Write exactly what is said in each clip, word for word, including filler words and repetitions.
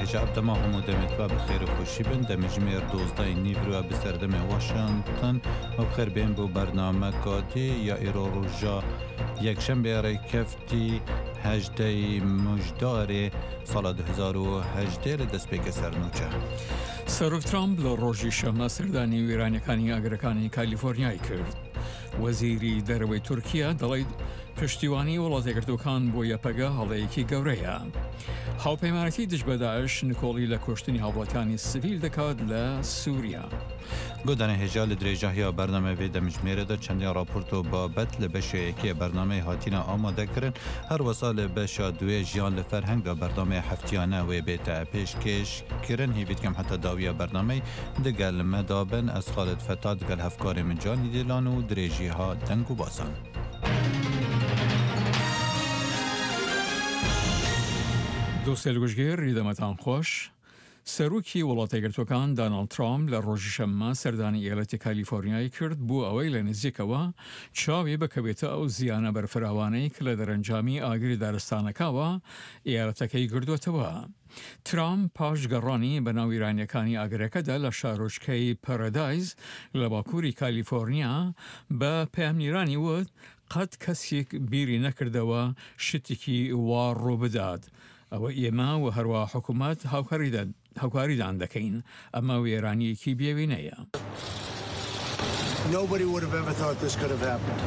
جعب دما همو دمتوا بخير خوشی بن دم جمیر دوزده نیورو بسردم واشنطن و بخیر بین بو برنامه کاتی یا ایرو روژا یک شنبه رای کفتی هجده مجدار سال دو هزار و هجده لدست پیک سرنوچه سەرۆک ترامپ لە ڕۆژی شەمە سەردانی وێرانەکانی ئاگرەکانی کالیفۆرنیای کرد. وەزیری دەرەوەی تورکیا دەڵێت پشتیوانی وڵاتیەکردوەکان بۆ یەپەگە هەڵەیەکی گەورەیە. هاوپەیمانەتی دژ بە داعش نکۆڵی لە کوشتنی هاوڵاتیانی سڤیل دەکات لە سووریا. گودانه هجا لدرێژاهیا برنامه وی دمجمێرە دا چەندیان راپۆرت و بابەت لە بەشەیەکی بەرنامەی هاتینە ئامادەکردن هەروەسا لە بەشە دوێ ژیان لە فەرهەنگە بەرنامەی هەفتیانە وێ بێتە پێشکەشکردن هیویتکەم حتا داویە بەرنامەی دگەل مەدابن ئەس خالد فەتا دگەل هەفکارێ من جانی دیلان و درێژیها دەنگ و باسان. دۆستێ لەگوژگێر ڕیدەمەتان خۆش. سەرۆکی وڵاتیەکردوەکان دانالد ترامپ لە ڕۆژی شەممە سەردانی ئێڵەتی کالیفۆرنیای کرد بۆ ئەوەی لە نزیکەوە چاوێ بکەوێتە ئەو زیانە بەرفراوانەی کە لە دەرەنجامی ئاگری دارستانەکەوە ئێڵەتەکەی گردووەتەوە. ترامپ پاش گەڕانی بە ناو ئیرانیەکانی ئاگرەکەدا لە شارۆچکەی پەرەدایز لە باکووری کالیفۆرنیا بە پەیامنیرانی وت قەت کەسێک بیری نەکردەوە شتێکی وا ڕوو بدات. ئەوە ئێمە و هەروە حکوومەت هاوکاریدان دەکەین ئەمە وێرانیەکی بێوینەیە. Nobody would have ever thought this could have happened.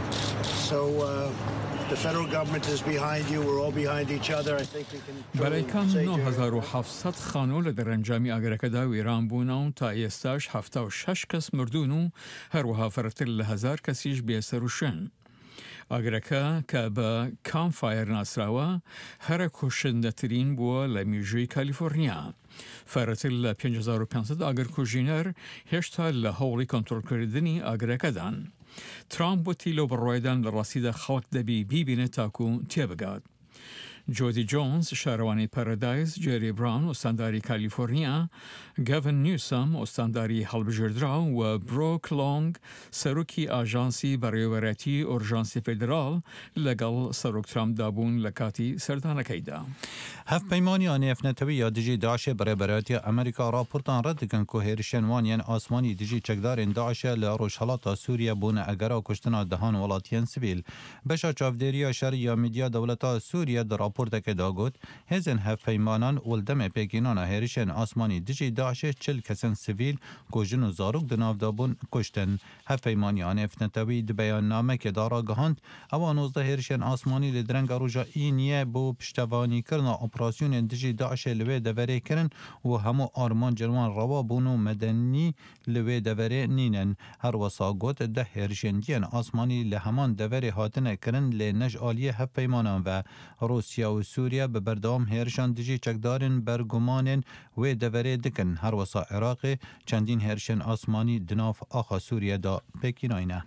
So uh, the federal government is behind you. We're all behind each other. I think we can. بەلایکان نه هزار و هەفتصد خانۆ لە دەرەنجامی ئاگرەکەدا وێران بوونەوە تا ئێستاش هەفتە و شەش کەس مردوون و هەروەها فەرتر لە هەزار کەسیش بێسەر و شوێن. ئاگرەکە کە بە کامفایر ناسراوە هەرە کوشندەترین بووە لە میژووی کالیفۆرنیا. فەرەتر لە پێنج هەزار و پێنجسەد ئاگر کوژینەر هێشتا لە هەوڵی کۆنتڕۆلکردنی ئاگرەکەدان. ترامپ وتی لەو بڕوایدان لە ڕاستیدا خەڵک دەبی بیبینێت تاکو تێبگات. جۆدی جۆنز شارەوانی پەرەدایز، جێری براون ئۆستانداری کالیفۆرنیا، گەڤن نیوسەم ئۆستانداری هەڵبژێردرا و برۆک لۆنگ سەرۆکی ئاژانسی بەڕێوەبەرەتی ئۆرژانسی فێدراڵ لەگەڵ سەرۆک ترامپ دابوون لە کاتی سەردانەکەیدا. هەفپەیمانیان نێفنەتەوەی یا دژی داعشێ بەڕێبەرەتی ئەمریکا راپۆرتان ڕەت دکەن کۆ هێرشێن وانیان ئاسمانی دژی چەکدارên داعشە لە ڕۆژهەڵاتا سووریا بوونە ئەگەرا کوشتنا دەهان وڵاتیان سڤیل. بەشا چاودێریە شەر یا میدیا دەوڵەتا سووریا دە راپۆرتەکە داگوت هێزن هەفپەیمانان وڵدەمێ پێکینانە هێرشێن ئاسمانی دژی داعشێ چل کەسن سڤیل کوژن و زاروک دناودابوون کوشتن. هەفپەیمانیان نێفنەتەوەی دبەیاننامەکێ داڕاگەهاند ئەوە نۆزدە هێرشێن ئاسمانی لە درەنگە ڕۆژە ئینیە بۆ پشتەوانیکردنا ئۆپراسیۆنên dijî Daişê li wê deverê kirin û hemû armancên wan rewa bûn û medenî li wê deverê nînin. Her wesa got deh hêrişendiyên asmanî li heman deverê hatine kirin lê nej aliyê hevpeymanan ve Rusya û Sûriye bi berdewam hêrişan dijî çekdarên bergumanên wê deverê dikin. Her wesa Iraqê çendîn hêrişên asmanî di nav axa Sûriye da pêkînayîne.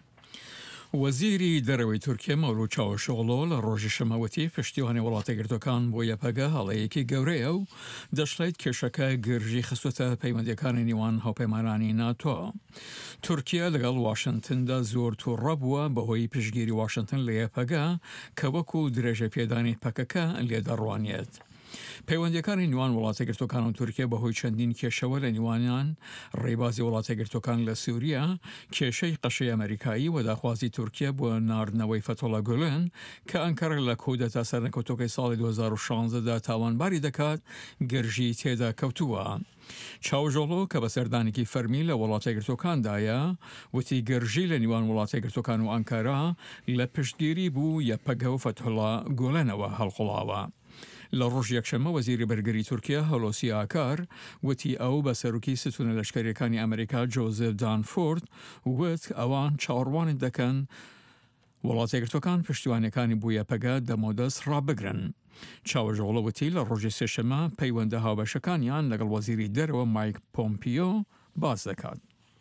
وەزیری دەرەوەی تورکیا مەولود چاوشۆغلۆ لە ڕۆژی شەمەوەتی پشتیوانی وڵاتیەکردوەکان بۆ یەپەگە هەڵەیەکی گەورەیە و دەشڵێت کێشەکە گرژی خستوتە پەیوەندیەکانی نێوان هاوپەیمانانی ناتۆ. تورکیا لەگەڵ واشنتندا زۆر تووڕە بووە بەهۆی پشتگیری واشنتن لە یەپەگە کە وەکو درێژە پێدانی پەکەکە لێدەڕوانێت. پەیوەندیەکانی نێوان وڵاتیەکردوەکان و تورکیا بەهۆی چەندین کێشەوە لە نێوانیان ڕێبازی وڵاتیەکردوەکان لە سووریا، کێشەی قەشەی ئەمریکایی و داخوازی تورکیا بۆ ناردنەوەی فەتۆڵە گولن کە ئەنکەرە لە کۆدەتا سەرنەکەوتۆکەی ساڵی دو هەزار و شانزدەدا تاوانباری دەکات گرژی تێدا کەوتووە. چاوژۆڵۆ کە بە سەردانێکی فەرمی لە وڵاتیەکردوەکاندایە وتی گرژی لە نێوان وڵاتیەکردوەکان و ئەنکەرا لە پشتگیری بوو یەپەگە و فەتۆڵە گۆلەنەوە هەڵقوڵاوە. لە ڕۆژ یەکشەمە وەزیری بەرگری تورکیا هەلۆسی ئاکار وتی ئەو بە سەرۆکی ستونە لەشکریەکانی ئەمریکا جۆزف دانفۆرد وت ئەوان چاوەڕوانت دەکەن وڵاتیەکردوەکان پشتیوانەکانی بۆ یەپەگە دەمۆدەست ڕابگرن. چاوەژۆڵە وتی لە ڕۆژی سێشەمە پەیوەندە هاوبەشەکانیان لەگەڵ وەزیری دەرەوە مایک پۆمپیۆ باز دەکات.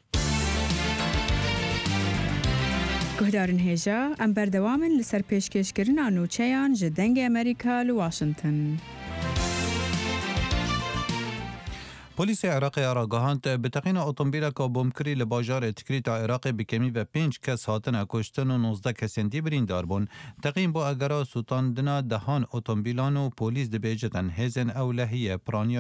گهدارن هێژە ئەم بەردەوامن لەسەر پێشکەشکردنا نوچەیان ji dengê Amerîka li Washington. پۆلیسی عێراقی ئاراگەهاند بتەقینە ئۆتۆمبیلێکە بۆمکری لە باژارێ تکریتا عێراقی بکەمی بە پێنج کەس هاتنە کوشتن و نۆزدە کەسێن دی بریندار بوون. تەقین بۆ ئەگەرا سووتاندنا دەهان ئۆتۆمبیلان و پۆلیس دەبێژێتن هێزن ئەو لە هەیە پرانیا